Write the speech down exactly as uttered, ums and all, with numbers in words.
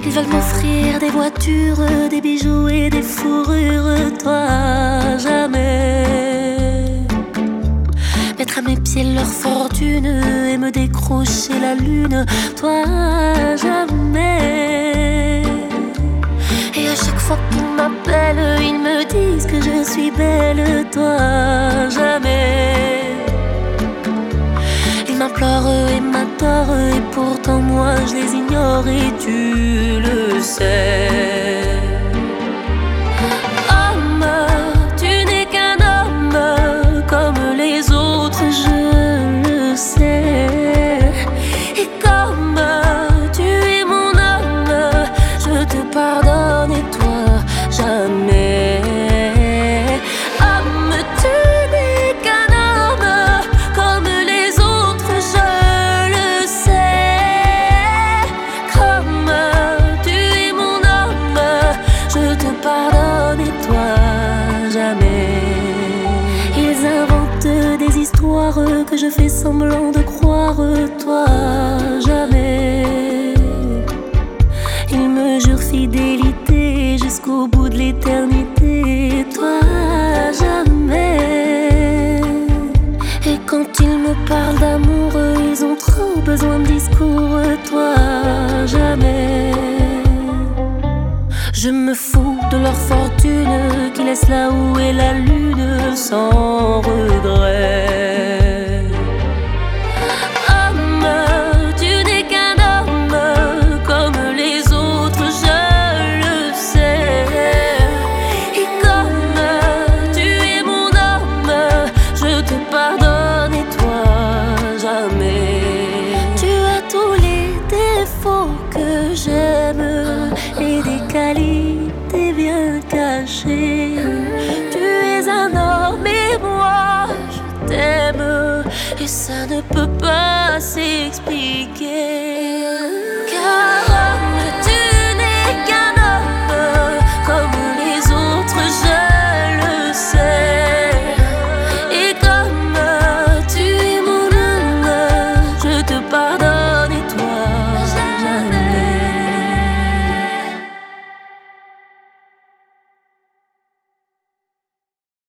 Ils veulent m'offrir des voitures, des bijoux et des fourrures. Toi, jamais. Mettre à mes pieds leur fortune et me décrocher la lune. Toi, jamais. Et à chaque fois qu'ils m'appellent, ils me disent que je suis belle. Toi, jamais. Ils m'implorent et m'adorent et pourtant moi je les ignore et tu le sais. Homme, tu n'es qu'un homme comme les autres, je le sais. Et comme tu es mon homme, je te pardonne et toi jamais. Homme, tu n'es qu'un homme comme les autres, je le sais. Comme tu es mon homme, je te pardonne et toi jamais. Ils inventent des histoires que je fais semblant de croire, toi jamais. Ils me jurent fidélité jusqu'au bout de l'éternité, toi jamais. Et quand ils me parlent d'amour, ils ont trop besoin de discours, toi jamais. Je me fous de leur fortune qui laisse là où est la lune sans regret. Homme, tu n'es qu'un homme comme les autres, je le sais. Et comme tu es mon homme, je te pardonne et toi jamais. Tu as tous les défauts que j'aime et des qualités bien cachées. Tu es un homme et moi je t'aime et ça ne peut pas s'expliquer.